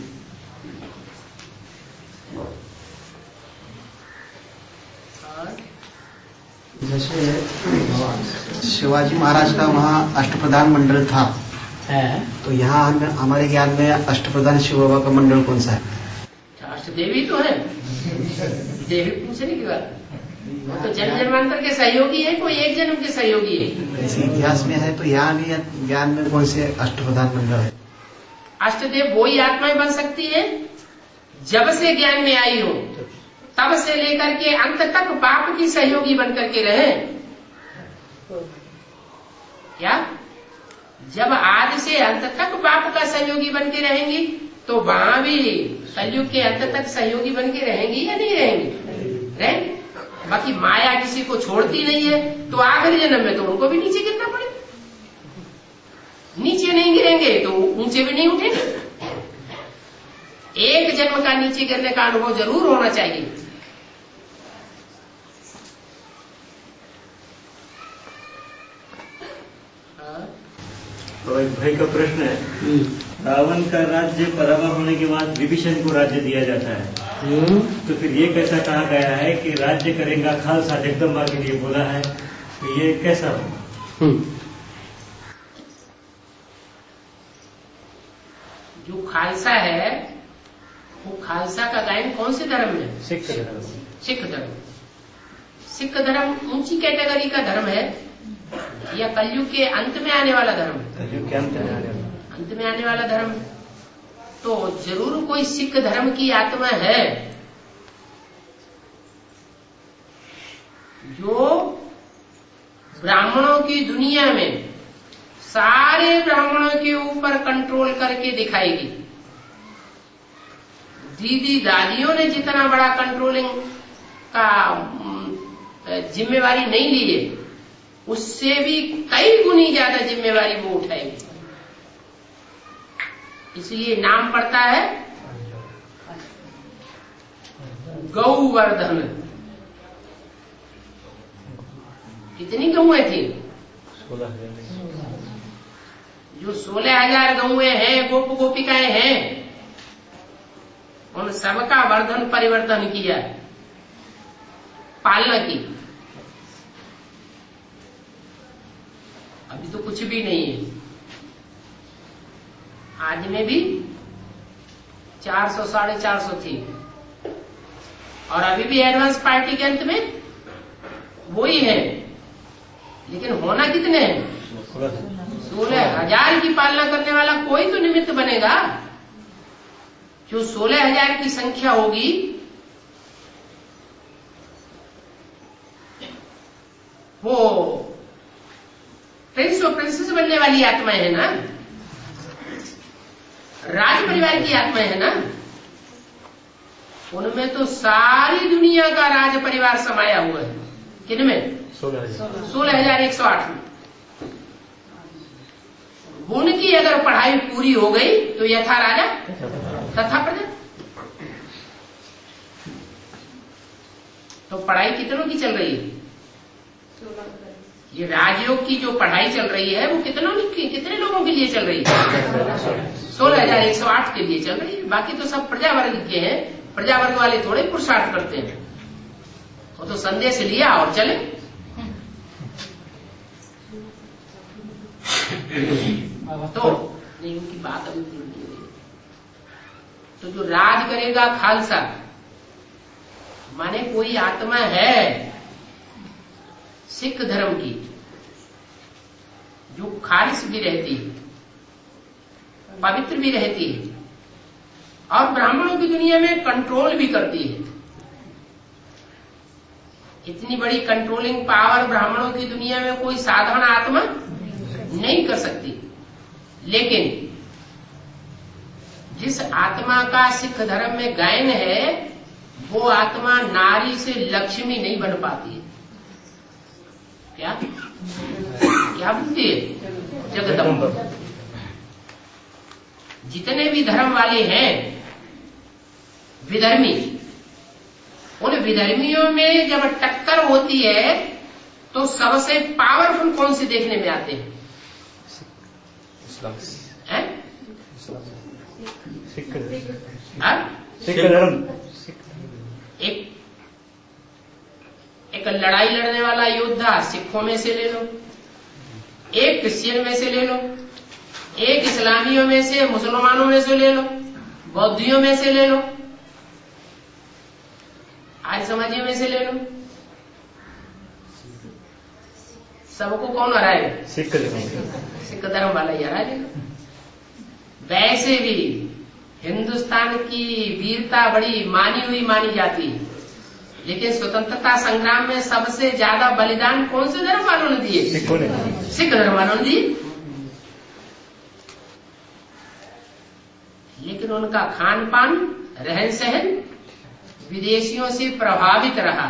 जैसे शिवाजी महाराज का वहाँ अष्टप्रधान मंडल था, तो यहाँ हमारे ज्ञान में अष्टप्रधान शिव बाबा का मंडल कौन सा है? अष्टदेवी तो है, देवी पूछने की बात। वो तो जन्म जन्मांतर के सहयोगी है, कोई एक जन्म के सहयोगी है। इसी इतिहास में है, तो यहाँ भी ज्ञान में कौन से अष्टप्रधान मंडल है? अष्टदेव वही आत्माएं बन सकती है जब से ज्ञान में आई हो, तब से लेकर के अंत तक पाप की सहयोगी बनकर के रहे। क्या? जब आज से अंत तक पाप का सहयोगी बन के रहेंगी तो वहां भी कलयुग के अंत तक सहयोगी बन के रहेंगी या नहीं रहेंगी? रहेंगे। बाकी माया किसी को छोड़ती नहीं है, तो आखिरी जन्म में तो उनको भी नीचे गिरना पड़े। नीचे नहीं गिरेंगे तो ऊंचे भी नहीं उठेंगे। एक जन्म का नीचे गिरने का अनुभव जरूर होना चाहिए। तो एक भाई का प्रश्न है, रावण का राज्य पराभव होने के बाद विभीषण को राज्य दिया जाता है, तो फिर ये कैसा कहा गया है कि राज्य करेगा खालसा, जगदम्बा के लिए बोला है, तो ये कैसा हो? जो खालसा है वो खालसा का गायन कौन से धर्म में? सिख धर्म। सिख धर्म। सिख धर्म ऊंची कैटेगरी का धर्म है या कलयुग के अंत में आने वाला धर्म? कलयुग के अंत में आने वाला धर्म। तो जरूर कोई सिख धर्म की आत्मा है जो ब्राह्मणों की दुनिया में सारे ब्राह्मणों के ऊपर कंट्रोल करके दिखाएगी। दीदी दादियों ने जितना बड़ा कंट्रोलिंग का जिम्मेवारी नहीं ली है, उससे भी कई गुनी ज्यादा जिम्मेवारी वो उठाएगी। इसलिए नाम पड़ता है गौवर्धन। कितनी गौएं थी? 16,000। जो 16,000 गौएं हैं, गोप गोपिकाएं हैं, उन सबका वर्धन परिवर्तन किया, पालना की। अभी तो कुछ भी नहीं है। आज में भी 400 450 थी और अभी भी एडवांस पार्टी के अंत में वही है, लेकिन होना कितने हैं? 16,000 की पालना करने वाला कोई तो निमित्त बनेगा। जो 16,000 की संख्या होगी वो प्रिंस और प्रिंसेस बनने वाली आत्माएं है ना, राज परिवार की आत्माएं है ना। उनमें तो सारी दुनिया का राज परिवार समाया हुआ है। किनमें? 16,108 में। उनकी अगर पढ़ाई पूरी हो गई तो यथा राजा तथा प्रजा। तो पढ़ाई कितनों की चल रही है? ये राजयोग की जो पढ़ाई चल रही है वो कितने लोगों के लिए चल रही है? 16,108 के लिए चल रही है। बाकी तो सब प्रजा वर्ग के हैं। प्रजा वर्ग वाले थोड़े पुरुषार्थ करते हैं, वो तो संदेश लिया और चले। तो नहीं, उनकी बात अभी पूरी नहीं हुई। तो जो राज करेगा खालसा माने कोई आत्मा है सिख धर्म की जो खालिस भी रहती है, पवित्र भी रहती है और ब्राह्मणों की दुनिया में कंट्रोल भी करती है। इतनी बड़ी कंट्रोलिंग पावर ब्राह्मणों की दुनिया में कोई साधारण आत्मा नहीं कर सकती। लेकिन जिस आत्मा का सिख धर्म में गायन है वो आत्मा नारी से लक्ष्मी नहीं बन पाती है। क्या बनती है? जगदम्बा। जितने भी धर्म वाले हैं विधर्मी, उन विधर्मियों में जब टक्कर होती है तो सबसे पावरफुल कौन से देखने में आते हैं? सिख धर्म। एक लड़ाई लड़ने वाला योद्धा सिखों में से ले लो, एक क्रिश्चियन में से ले लो, एक इस्लामियों में से, मुसलमानों में से ले लो, बौद्धियों में से ले लो, आर्य समाजियों में से ले लो। सबको कौन हराएगा? सिख धर्म वाला ही हराएगा। वैसे भी हिंदुस्तान की वीरता बड़ी मानी जाती है, लेकिन स्वतंत्रता संग्राम में सबसे ज्यादा बलिदान कौन से धर्म वालों ने दिए? सिख धर्म वालों ने दिए। लेकिन उनका खान पान, रहन सहन विदेशियों से प्रभावित रहा।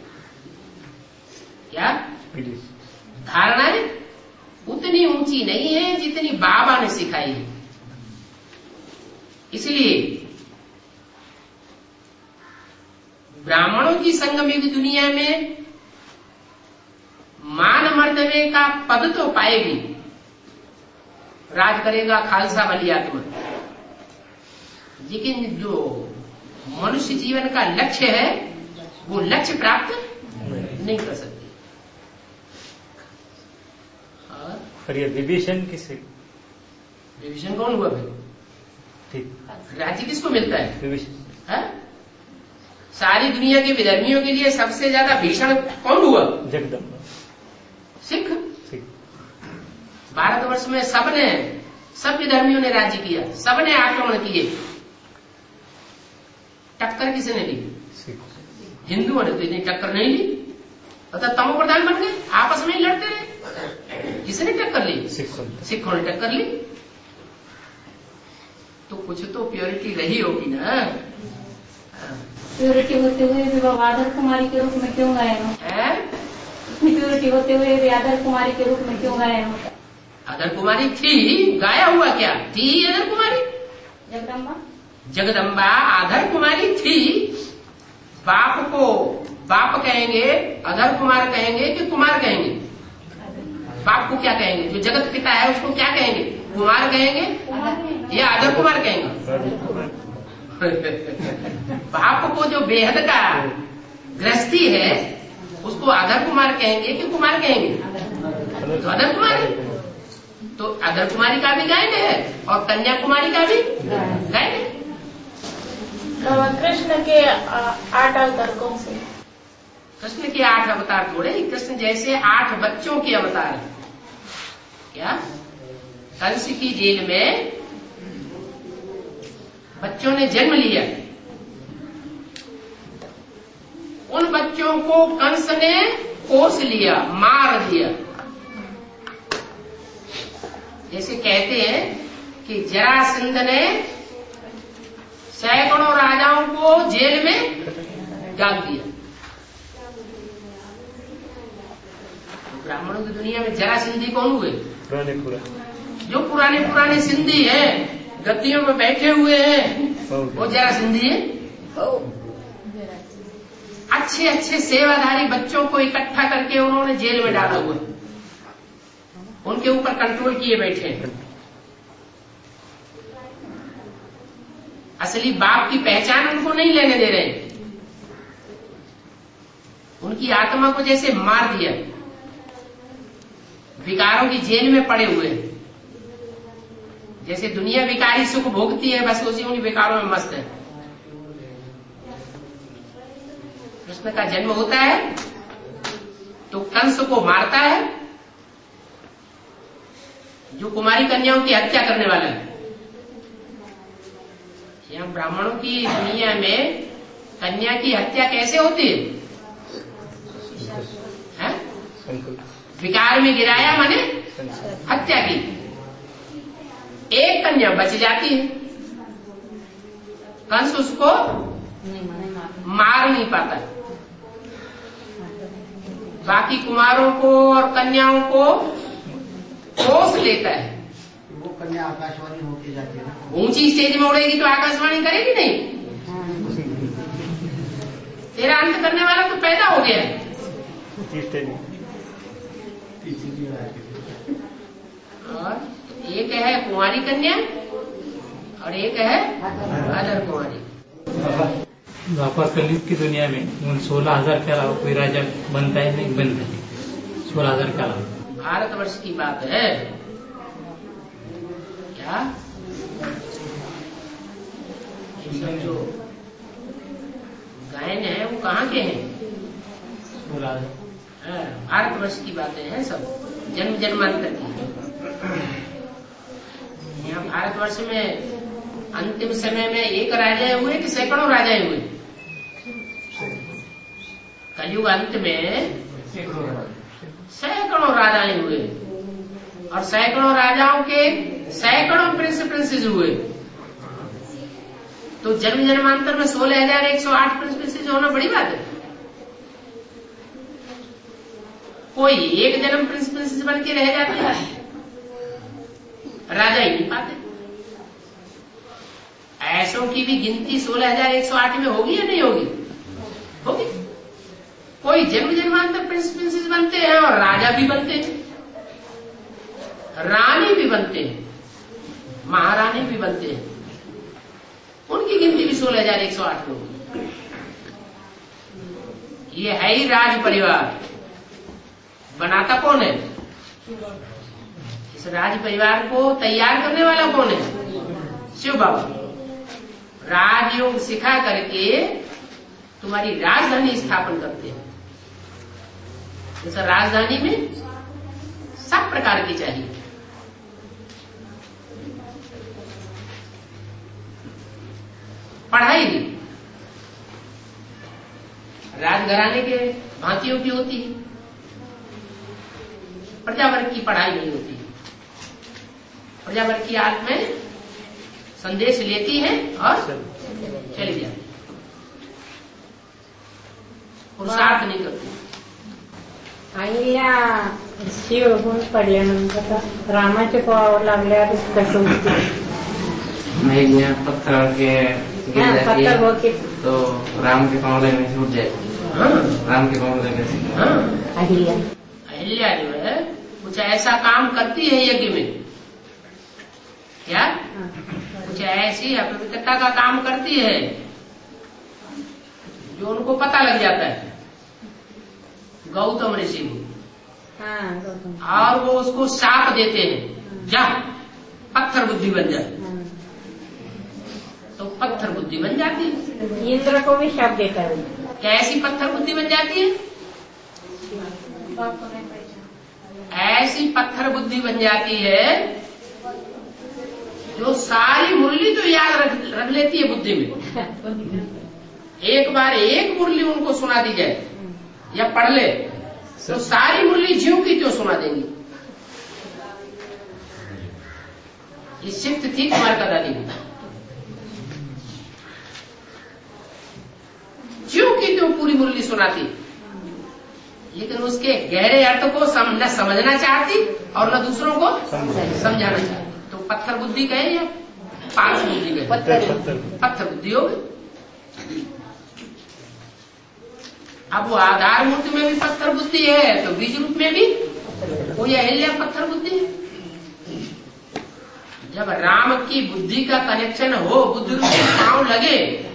क्या धारणाएं उतनी ऊंची नहीं है जितनी बाबा ने सिखाई है। इसलिए ब्राह्मणों की संगम युग दुनिया में मान मर्तबे का पद तो पाएगी, राज करेगा खालसा वाली आत्मा। लेकिन जो मनुष्य जीवन का लक्ष्य है, वो लक्ष्य प्राप्त नहीं कर सकती। और ये विभीषण किसे, विभीषण कौन हुआ फिर? ठीक, राज्य किसको मिलता है? विभीषण। है? सारी दुनिया के विधर्मियों के लिए सबसे ज्यादा भीषण कौन हुआ? जगदम्बा। सिख। भारतवर्ष में सब विधर्मियों ने राज्य किया, सबने आक्रमण किए, टक्कर किसने ली? हिंदुओं ने तो इतनी टक्कर नहीं ली, अतः तमो प्रधान बन गए, आपस में ही लड़ते रहे। किसने टक्कर ली? सिखों ने टक्कर ली। तो कुछ तो प्योरिटी रही होगी ना। प्योरिटी होते हुए भी वो आदर कुमारी के रूप में क्यों गायन होता? इतनी प्योरिटी होते हुए भी आदर कुमारी के रूप में क्यों गायन होता? आदर कुमारी थी, गाया हुआ क्या थी? आदर कुमारी जगदम्बा आदर कुमारी थी। बाप को बाप कहेंगे, अधर कुमार कहेंगे कि कुमार कहेंगे? बाप को क्या कहेंगे? जो जगत पिता है उसको क्या कहेंगे? कुमार कहेंगे या अधर कुमार कहेंगे? बाप को जो बेहद का गृहस्थी है उसको अधर कुमार कहेंगे कि कुमार कहेंगे? तो अधर कुमारी। तो अधर कुमारी का भी गायन है और कन्याकुमारी का भी गायन है। कृष्ण के 8 अवतार कौन से? कृष्ण के 8 अवतार थोड़े, कृष्ण जैसे 8 बच्चों के अवतार है। क्या? कंस की जेल में बच्चों ने जन्म लिया, उन बच्चों को कंस ने कोस लिया, मार दिया। जैसे कहते हैं कि जरासंध ने सैकड़ों राजाओं को जेल में डाल दिया। ब्राह्मणों की दुनिया में जरासिंधी कौन हुए? जो पुराने सिंधी हैं, गद्दियों में बैठे हुए हैं, वो जरासिंधी है। अच्छे सेवाधारी बच्चों को इकट्ठा करके उन्होंने जेल में डाला हुआ, उनके ऊपर कंट्रोल किए बैठे हैं। असली बाप की पहचान उनको नहीं लेने दे रहे, उनकी आत्मा को जैसे मार दिया। विकारों की जेल में पड़े हुए, जैसे दुनिया विकारी सुख भोगती है, बस उसी उन्हीं विकारों में मस्त है। कृष्ण का जन्म होता है तो कंस को मारता है, जो कुमारी कन्याओं की हत्या करने वाला है। यहाँ ब्राह्मणों की दुनिया में कन्या की हत्या कैसे होती है? विकार में गिराया माने हत्या की। एक कन्या बच जाती है, कंस उसको मार नहीं पाता, बाकी कुमारों को और कन्याओं को कोस लेता है। वो कन्या आकाशवाणी होती जाती है ना, ऊंची स्टेज में उड़ेगी तो आकाशवाणी करेगी नहीं। तेरा अंत करने वाला तो पैदा हो गया। और एक है कुंवारी कन्या और एक है अदर कुंवारी। द्वापर कलयुग की दुनिया में 16,000 के अलावा कोई राजा बनता है? नहीं बनता है। 16,000 के अलावा भारतवर्ष की बात है क्या? जो गायन है वो कहाँ के हैं? भारतवर्ष की बातें हैं सब, जन्म जन्मांतर की। यहाँ भारतवर्ष में अंतिम समय में एक राजा हुए कि सैकड़ों राजाएं हुए? कलयुग अंत में सैकड़ों राजाएं हुए और सैकड़ों राजाओं के सैकड़ों प्रिंसेस हुए। तो जन्म जन्मांतर में 16,108 प्रिंसेस होना बड़ी बात है। कोई एक जन्म प्रिंसेस बन के रह जाते हैं, राजा ही नहीं पाते। ऐसों की भी गिनती 16,108 में होगी या नहीं होगी? होगी। कोई जन्म जन्मांतर प्रिंसेस बनते हैं और राजा भी बनते हैं, रानी भी बनते हैं, महारानी भी बनते हैं। उनकी गिनती भी 16,108 में होगी। ये है ही राज परिवार। बनाता कौन है? इस राज परिवार को तैयार करने वाला कौन है? शिव बाबा। राजयोग सिखा करके तुम्हारी राजधानी स्थापन करते हैं। जैसा राजधानी में सब प्रकार की चाहिए। पढ़ाई भी राजघराने के भांतियों की होती है, प्रजावर्ग की पढ़ाई नहीं होती। प्रजावर्ग की आंख में संदेश लेती है और चली जाती है, पुरुषार्थ नहीं करती। आईला शिवगुण पडल्यानंतर रामाचे पाव लागल्यावर कसं होतं? पत्थर के गिर जाती है तो राम के पाँव लगने से उठ जाए। राम के पाँव लगने से अहिल्या जो है कुछ ऐसा काम करती है यज्ञ में, क्या कुछ ऐसी अपवित्रता का काम करती है जो उनको पता लग जाता है गौतम ऋषि को, और वो उसको शाप देते हैं, जा पत्थर बुद्धि बन जाए। तो पत्थर बुद्धि बन जाती है। इंद्र को भी शाप देता है। कैसी पत्थर बुद्धि बन जाती है? ऐसी पत्थर बुद्धि बन जाती है जो सारी मुरली तो याद रख लेती है बुद्धि में। एक बार एक मुरली उनको सुना दी जाए या पढ़ ले तो सारी मुरली ज्यों की त्यों सुना देंगी। ये शिफ्ट थी कुमार का दादी की, ज्यों की त्यों पूरी मुरली सुनाती, लेकिन उसके गहरे अर्थ को न समझना चाहती और न दूसरों को समझाना चाहती। तो पत्थर बुद्धि कहे या पारस बुद्धि कहे? पत्थर बुद्धि हो गई। अब वो आधार मूर्ति में भी पत्थर बुद्धि है तो बीज रूप में भी वो अहिल्या पत्थर बुद्धि है। जब राम की बुद्धि का कनेक्शन हो, बुद्धि रूप में पांव लगे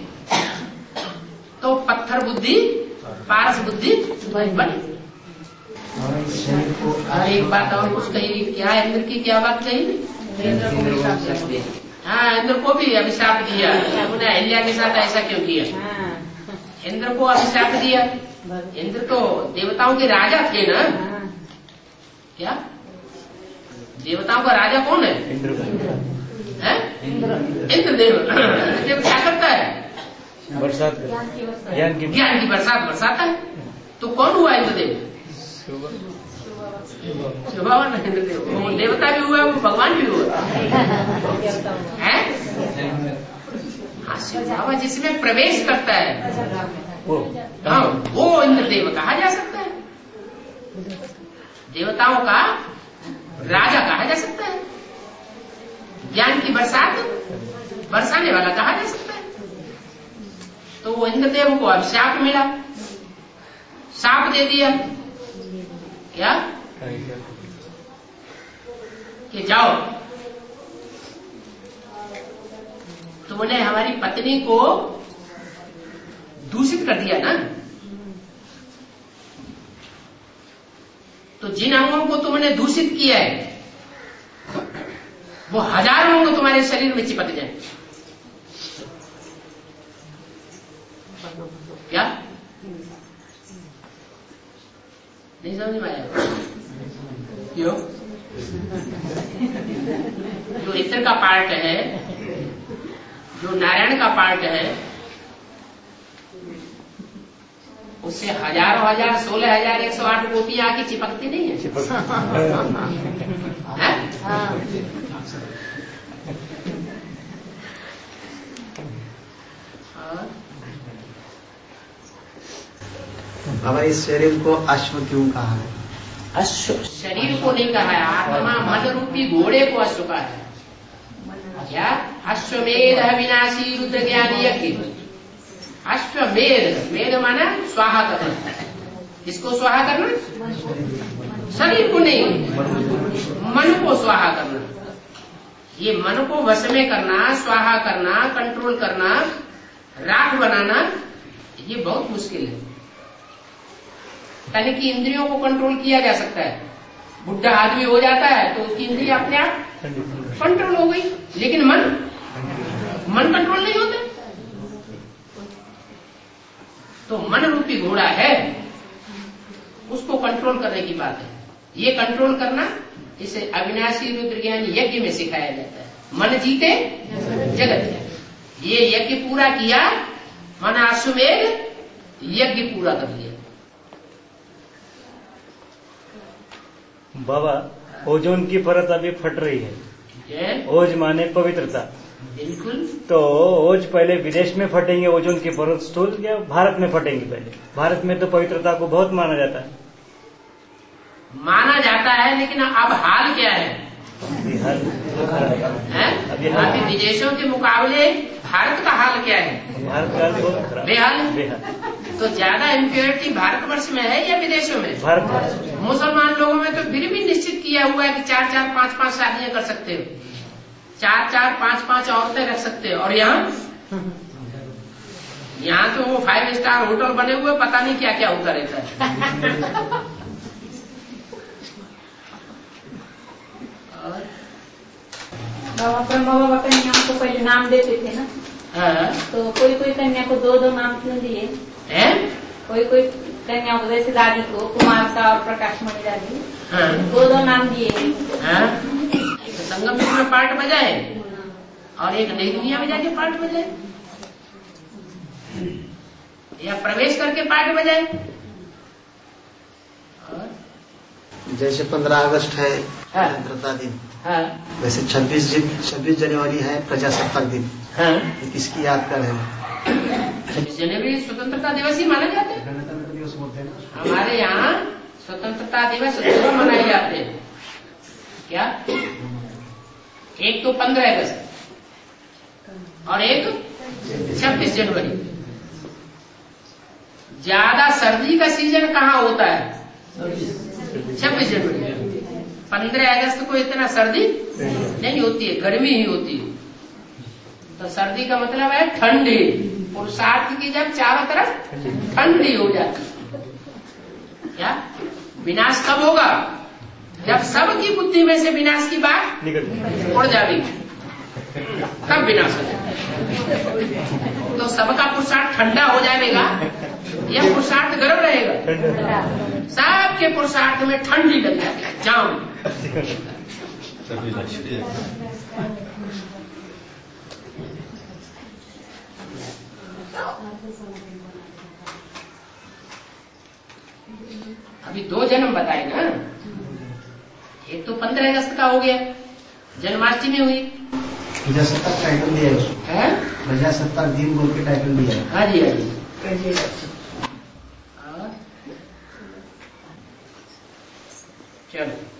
तो पत्थर बुद्धि पारस बुद्धि बनी। और एक बात और कुछ कही, क्या इंद्र की क्या बात कही? हाँ, इंद्र को भी अभिशाप दिया। उन्होंने अहिल्या के साथ ऐसा क्यों किया? इंद्र को अभिशाप दिया। इंद्र तो देवताओं के राजा थे ना, क्या देवताओं का राजा कौन है? इंद्रदेव। इंद्रदेव क्या करता है? बरसात ज्ञान की बरसात बरसाता है। तो कौन हुआ इंद्रदेव? भगवान इंद्रदेव। वो देवता भी हुआ, वो भगवान भी हुआ है। शिव बाबा जिसमें प्रवेश करता है हाँ, वो इंद्रदेव कहा जा सकता है, देवताओं का राजा कहा जा सकता है, ज्ञान की बरसात बरसाने वाला कहा जा सकता है। तो वो इंद्रदेव को अभिशाप मिला, शाप दे दिया क्या कि जाओ तुमने हमारी पत्नी को दूषित कर दिया ना, तो जिन अंगों को तुमने दूषित किया है वो हजारों अंग तुम्हारे शरीर में चिपक जाए। क्या नहीं समझ में आया? क्यों? जो इत्र का पार्ट है, जो नारायण का पार्ट है, उससे हजारों हजार 16,108 कोटि आके चिपकती नहीं है? बाबा इस शरीर को अश्व क्यों कहा है? अश्व शरीर को नहीं कहा है, आत्मा मन रूपी घोड़े को अश्व कहा है। क्या? अश्वमेध विनाशी रुद्र ज्ञानी यज्ञ। अश्वमेध, मेध माना स्वाहा करना। किसको स्वाहा करना? शरीर को नहीं, मन को स्वाहा करना। ये मन को वश में करना, स्वाहा करना, कंट्रोल करना, राख बनाना, ये बहुत मुश्किल है। तन की इंद्रियों को कंट्रोल किया जा सकता है। बुढ़ा आदमी हो जाता है तो उसकी इंद्रिय अपने आप कंट्रोल हो गई, लेकिन मन कंट्रोल नहीं होते। तो मन रूपी घोड़ा है, उसको कंट्रोल करने की बात है। ये कंट्रोल करना इसे अविनाशी रुद्र ज्ञान यज्ञ में सिखाया जाता है। मन जीते जगत है। ये यज्ञ पूरा किया, मन अश्वमेध यज्ञ पूरा कर लिया। बाबा, ओजोन की परत अभी फट रही है। ओज माने पवित्रता। बिल्कुल। तो ओज पहले विदेश में फटेंगे, ओजोन की परत स्थूल, या भारत में फटेंगे पहले? भारत में तो पवित्रता को बहुत माना जाता है। माना जाता है, लेकिन अब हाल क्या है? अभी विदेशों के मुकाबले भारत का हाल क्या है? भारत का हाल बहुत खराब, बेहाल। तो ज्यादा इम्प्योरिटी भारतवर्ष में है या विदेशों में? भारतवर्ष। मुसलमान लोगों में तो फिर भी निश्चित किया हुआ है कि 4-4, 5-5 शादियां कर सकते हो, 4-4, 5-5 औरतें रख सकते हो। और यहाँ तो वो 5 स्टार होटल बने हुए, पता नहीं क्या क्या होता रहता है। बाबा ब्रह्मा बाबा कन्याओं को पहले नाम देते थे ना, तो कोई कोई कन्या को 2-2 नाम क्यों दिए? कोई कोई कन्या को, जैसे दादी को कुमारसा और प्रकाशमणि दादी, 2-2 नाम दिए। संगम में पार्ट बजाए और एक नई दुनिया में जाके पार्ट बजाए, या प्रवेश करके पार्ट बजाए। जैसे 15 अगस्त है स्वतंत्रता दिन, वैसे 26 जनवरी है प्रजासत्ताक दिन। किसकी याद कर है? 26 जनवरी स्वतंत्रता दिवस ही माना जाता है। गणतंत्र दिवस बोलते हैं ना हमारे यहाँ। स्वतंत्रता दिवस 2 मनाए जाते हैं। क्या? एक तो 15 अगस्त और एक 26 जनवरी। ज्यादा सर्दी का सीजन कहाँ होता है? 26 जनवरी। 15 अगस्त को इतना सर्दी नहीं होती है, गर्मी ही होती है। तो सर्दी का मतलब है ठंडी। पुरुषार्थ की जब चारों तरफ ठंडी हो जाती है। क्या? विनाश कब होगा? जब सबकी बुद्धि में से विनाश की बात उड़ जाएगी, तब विनाश हो जाएगा। तो सबका पुरुषार्थ ठंडा हो जाएगा या पुरुषार्थ गर्म रहेगा? सबके पुरुषार्थ में ठंडी लग जाएगी, जाम। अभी 2 जन्म बताए ना। एक तो 15 अगस्त का हो गया, जन्माष्टमी हुई। प्रजासत्ताक टाइटल दिया है, प्रजासत्ताक दिन बोल के टाइटल दिया है। हाँ जी। चलो।